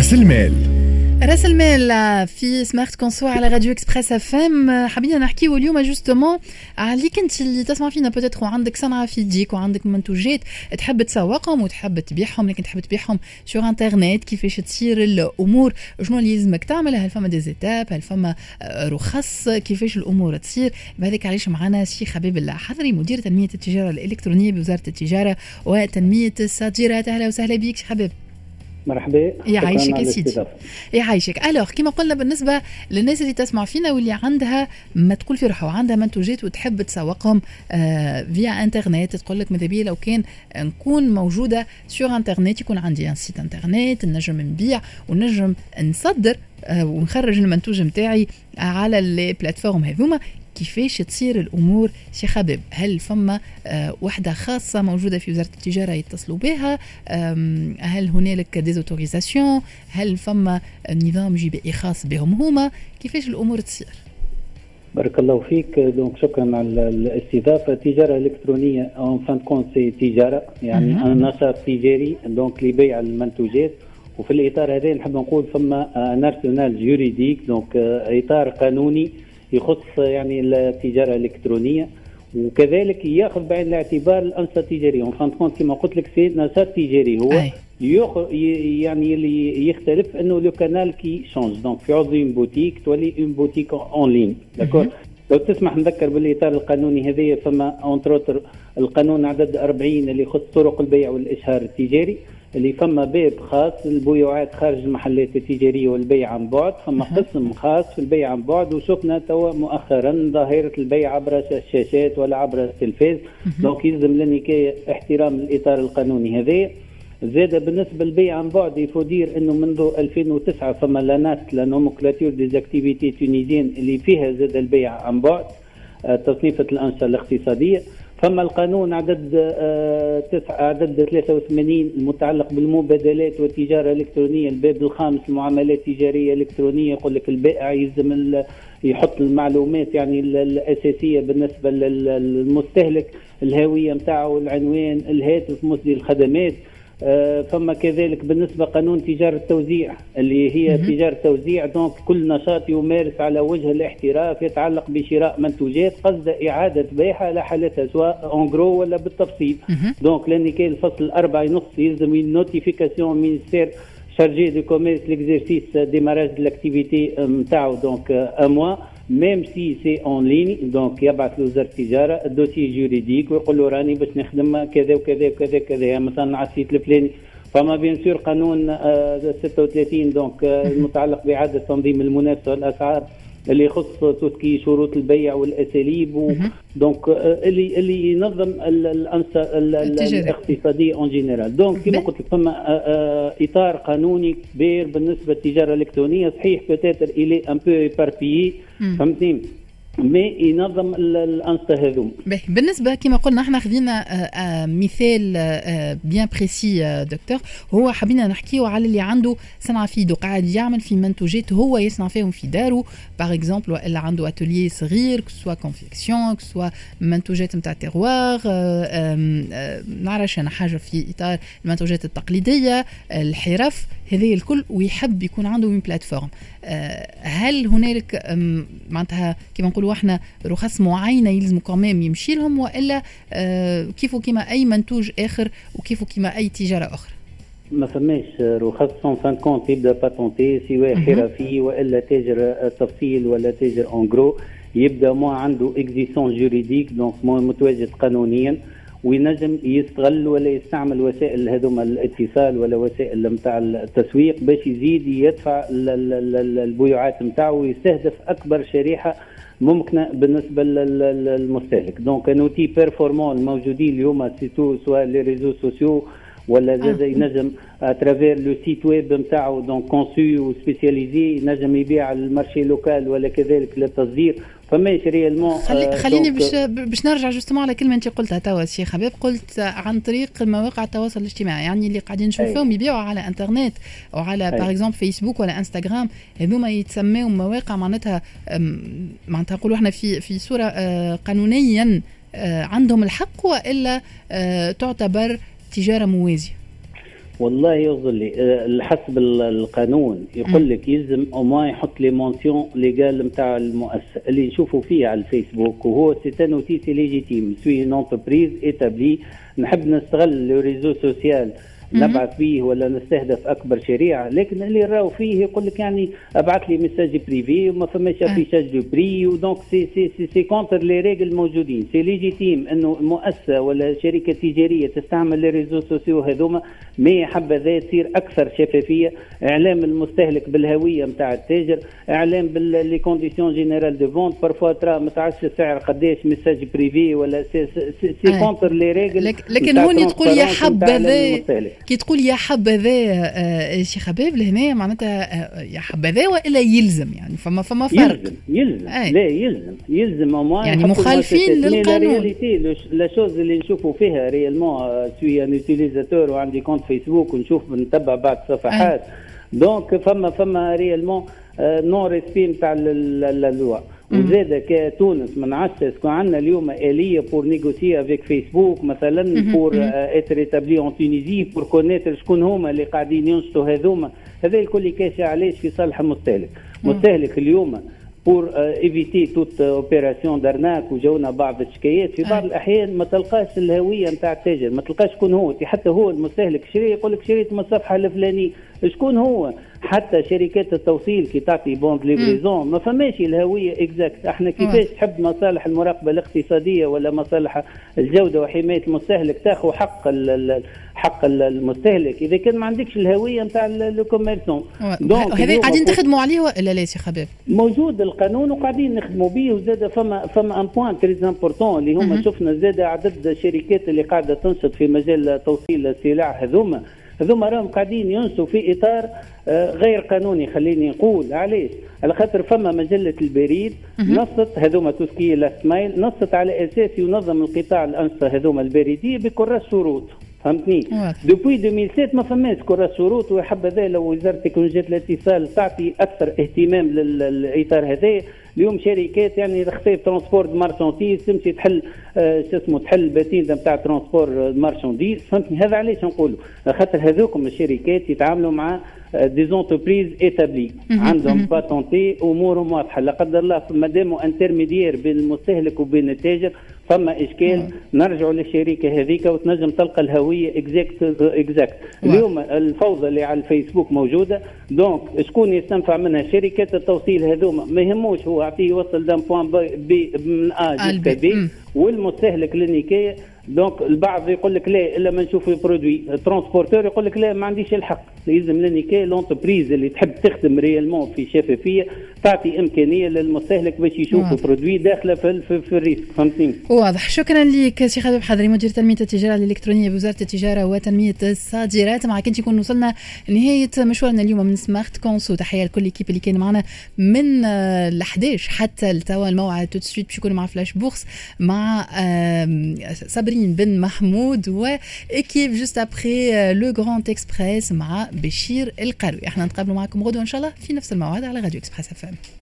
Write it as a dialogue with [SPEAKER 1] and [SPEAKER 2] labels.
[SPEAKER 1] راس المال.
[SPEAKER 2] راس المال في سمارت كونسو على راديو اكسبريس اف ام. حابين نحكيو اليوم جوستومون عليك انت اللي تسمع فينا، بوتيتر عندك صنعه في يديك وعندك منتوجات تحب تسوقهم وتحب تبيعهم، لكن تحب تبيعهم سور انترنت. كيفاش تصير الامور؟ شنو اللي لازمك تعمل؟ هل فما ديزيتاب؟ هل فما رخص؟ كيفاش الامور تصير؟ بهذاك علاش معنا سي حبيب الحضري، مدير تنميه التجاره الالكترونيه بوزاره التجاره وتنميه الصادرات. اهلا وسهلا بك سي حبيب.
[SPEAKER 3] مرحبا،
[SPEAKER 2] يعيشك يا سيدي، يعيشك. الوغ كما قلنا بالنسبه للناس اللي تسمع فينا واللي عندها ما تقول في روحها وعندها منتوجات وتحب تسوقهم فيا انترنت، تقول لك ماذا بيا لو كان نكون موجوده سور انترنت، يكون عندي ان سيت انترنت نجم نبيع ونجم نصدر ونخرج المنتوج نتاعي على البلاتفورم هذوما. كيفاش تصير الأمور سي حبيب؟ هل فما وحدة خاصة موجودة في وزارة التجارة يتصلوا بها؟ هل هنالك ديزوتوريزاسيون؟ هل فما نظام جبائي خاص بهم هما؟ كيفاش الأمور تصير؟
[SPEAKER 3] بارك الله فيك. دونك شكرا على الاستضافة. التجارة الإلكترونية اون فان كونت سي تجارة، يعني نشاط تجاري دونك لبيع المنتوجات. وفي الإطار هذا نحب نقول فما ناسيونال جوريديك، دونك إطار قانوني يخص يعني التجارة الإلكترونية، وكذلك ياخذ بعين الاعتبار الأنشطة التجارية. وفان كونت كما قلت لك سي نشاط تجاري هو يعني اللي يختلف انه لو كانال كي شونج. دونك في عوض اون بوتيك تولي اون بوتيك اون لين. داكور، لو تسمح نذكر بالاطار القانوني هذايا فما اونتروتر القانون عدد 40 اللي يخص طرق البيع والاشهار التجاري، اللي فما باب خاص للبيوعات خارج المحلات التجاريه والبيع عن بعد، فما قسم خاص في البيع عن بعد. وشفنا توا مؤخرا ظاهره البيع عبر الشاشات ولا عبر التلفاز. دونك يلزم للنكايه احترام الاطار القانوني هذا. زاد بالنسبه للبيع عن بعد يفودير انه منذ 2009 فما لانات لا نوموكلاتور ديز اكتيفيتي تونيزيين اللي فيها زاد البيع عن بعد، تصنيفه الانشطه الاقتصاديه. فما القانون عدد 83 المتعلق بالمبادلات والتجاره الالكترونيه، الباب الخامس المعاملات التجاريه الالكترونيه، يقول لك البائع يلزم يحط المعلومات يعني الاساسيه بالنسبه للمستهلك، الهويه نتاعو، العنوان، الهاتف، مصدر الخدمات. فما كذلك بالنسبة قانون تجارة التوزيع اللي هي تجارة توزيع، دونك كل نشاط يمارس على وجه الاحتراف يتعلق بشراء منتوجات قصد إعادة بيعها على حالتها سواء اونغرو ولا بالتفصيل. دونك لأن كاين الفصل 4.5 يلزم النوتيفيكاسيون مينيستير شارجي دو كوميرس ليكزيرسيس ديماراج دو لاكتيفيتي نتاعو، دونك ان موا ميم سي سي اون ليني. دونك يبعث لوزارة التجارة الدوسي جوريديك ويقول له راني باش نخدم كذا وكذا وكذا كذا مثلا على السيت الفلاني. فما بيان سور قانون 36 دونك المتعلق بإعادة تنظيم المنافسة والأسعار اللي يخص تسكي شروط البيع والاساليب دونك اللي ينظم الانشطه الاقتصاديه اون جينيرال. دونك كما قلت لك فما اطار قانوني كبير بالنسبه للتجاره الالكترونيه. صحيح بوتيتر الي ان بو ايباربيي، فهمتني، مي ينظم الانشطه هذوم.
[SPEAKER 2] بالنسبه كما قلنا احنا خذينا مثال بيان بريسي دكتور، هو حبينا نحكيو على اللي عنده صنعه في يده، قاعد يعمل في منتوجات هو يصنع فيهم في داره باغ اكزومبل، ولا عنده اتوليي صغير سوا كونفيكسيون سوا منتوجات نتاع تيروار، نعرفش انا حاجه في اطار المنتوجات التقليديه، الحرف هذه الكل، ويحب يكون عنده من بلاتفورم. هل هنالك معناتها كما نقولوا احنا رخص معينه يلزم كمان يمشي لهم، والا كيفو كما اي منتوج اخر وكيفو كما اي تجاره اخرى؟
[SPEAKER 3] ما فماش رخص سون فان كونت يبدا باتونتي سواء حرفي والا تاجر تفصيل ولا تاجر اونغرو، يبدا ما عنده اكزيسون جوريديك دونك متواجد قانونيا، وينجم يستغل ولا يستعمل وسائل هذوما الاتصال ولا وسائل نتاع التسويق باش يزيد يدفع البيوعات نتاعو ويستهدف اكبر شريحه ممكنه بالنسبه للمستهلك. دونك نوتي بيرفورمون الموجودين اليوم سيتو سواء لي ريزو سوسيو ولا زاد ينجم اترافير لو سيت ويب نتاعو دونك كونسو وسبيسياليزي، ينجم يبيع المارشي لوكال ولا كذلك للتصدير. فماش ريالمون
[SPEAKER 2] خليني باش نرجع جوستومون على كلمه انت قلتها توا سي حبيب، قلت عن طريق مواقع التواصل الاجتماعي، يعني اللي قاعدين نشوفوهم يبيعوا على انترنت او على باغ اكزومبل فيسبوك ولا انستغرام، هذوما يتسموا مواقع معناتها نقولوا احنا في صوره قانونيا عندهم الحق، والا تعتبر تجاره موازيه؟
[SPEAKER 3] والله يغزل لي حسب القانون يقول لك يلزم او ما يحط لي مونسيون ليغال نتاع المؤسسه اللي نشوفوا فيه على الفيسبوك، وهو سي ان اوتي سي ليجيتيم سوي اون انتربريز ايتابلي. نحب نستغل لو ريزو سوسيال نبعث فيه ولا نستهدف اكبر شريعه، لكن اللي راهو فيه يقول لك يعني ابعث لي ميساج بريفي وما فماش افيشاج دو بري، ودونك سي كونتر لي ريغل الموجودين. سي ليجيتيم انه مؤسسه ولا شركه تجاريه تستعمل لي ريزو سوسيو هذوما، مي حبذا تصير اكثر شفافيه، اعلام المستهلك بالهويه نتاع التاجر، اعلام باللي كونديسيون جينيرال دو فونت، بارفوا ترى ما تعرفش السعر قداش ميساج بريفي ولا سي كونتر لي ريغل.
[SPEAKER 2] لكن هوني تقول يا حبذا كي تقول يا حبذا شي خباب لهنا معناتها يا حبذا والا يلزم، يعني فما فرق.
[SPEAKER 3] يلزم لا يلزم
[SPEAKER 2] يعني مخالفين للقانون.
[SPEAKER 3] لا شوز اللي نشوفوا فيها ريالمون سوي ان يوتيليزاتور وعندي كونت فيسبوك ونشوف نتبع بعض صفحات، دونك فما ريالمون نون ريسبي نتاع اللوا. وزاد كتونس ما نعرفش اسكو عندنا اليوم آلية بور نيغوسي افيك فيسبوك مثلا بور اتر اتابلي اون تونيزي بور كونيتر شكون هما اللي قاعدين ينشطوا هذوما. هذا الكل كاشع علاش في صالح المستهلك. مستهلك اليوم بور ايفيتي توت اوبيراسيون دارناك وجونا بعض الشكايات في بعض الاحيان ما تلقاش الهويه نتاع التاجر، ما تلقاش شكون هو، حتى هو المستهلك شري يقول لك شريت من الصفحه الفلانيه شكون هو. حتى شركات التوصيل كي تعطي بوند ليفريزون ما فماش الهويه اكزاكت. احنا كيفاش تحب مصالح المراقبه الاقتصاديه ولا مصالح الجوده وحمايه المستهلك تاخذ حق المستهلك اذا كان ما عندكش الهويه نتاع الكوميرسون.
[SPEAKER 2] هذا قاعدين تخدموا عليه ولا لا سي خباب؟
[SPEAKER 3] موجود القانون وقاعدين نخدموا به. وزاد فما ان بوين تري امبورطون اللي هما شفنا زاد عدد الشركات اللي قاعده تنشط في مجال توصيل السلع هذوما راهم قاعدين ينسوا في اطار غير قانوني. خليني نقول علاش، على خاطر فما مجله البريد نصت هذوما توسكي لاستمايل نصت على اساس ينظم القطاع الانشطه هذوما البريديه بكرة شروط، فهمتني؟ دوبوي 2007 ما فماش كرة شروط. وحبذا لو وزاره تكنولوجيا الاتصال تعطي اكثر اهتمام للاطار هذا. اليوم شركات يعني خفيف ترانسبور مارشانديز تمشي تحل تحل البتين نتاع ترانسبور مارشانديز، فهمتني؟ هذا علاش نقولوا خاطر هذوكم الشركات يتعاملوا مع دي زونتربريز ايتابلي عندهم باتونتي امورهم واضحه. لا قدر الله مادام انترميديير بين المستهلك وبين التاجر فما اشكال نرجعوا للشركه هذيك وتنجم تلقى الهويه اكزاكت. اليوم الفوضى اللي على الفيسبوك موجوده، دونك شكون يستنفع منها؟ شركات التوصيل هذوما ما يهموش هو يعطيه يوصل دان بوان بي من ا جوسكا بي، والمستهلك للنكايه. دونك البعض يقول لك لا الا ما نشوف البرودوي، الترانسبورتور يقول لك لا ما عنديش الحق. لازم للنكايه لونتربريز اللي تحب تخدم ريالمون في شفافيه تعطي امكانيه للمستهلك باش يشوف البرودوي داخله في الريسك، فهمتني؟
[SPEAKER 2] واضح. شكرا لك سي خباب حضري مدير تنميه التجاره الالكترونيه بوزاره التجاره وتنميه الصادرات. معك انت يكون وصلنا نهايه مشوارنا اليوم من سمارت كونسو. تحيه لكل الكيب اللي كان معنا من ال 11 حتى لتوا. الموعد تو سويت باش يكون مع فلاش بورس مع صابرين بن محمود واكيب جوست ابري لو غراند اكسبريس مع بشير القروي. احنا نتقابلوا معكم غدوه ان شاء الله في نفس الموعد على راديو اكسبريس FM.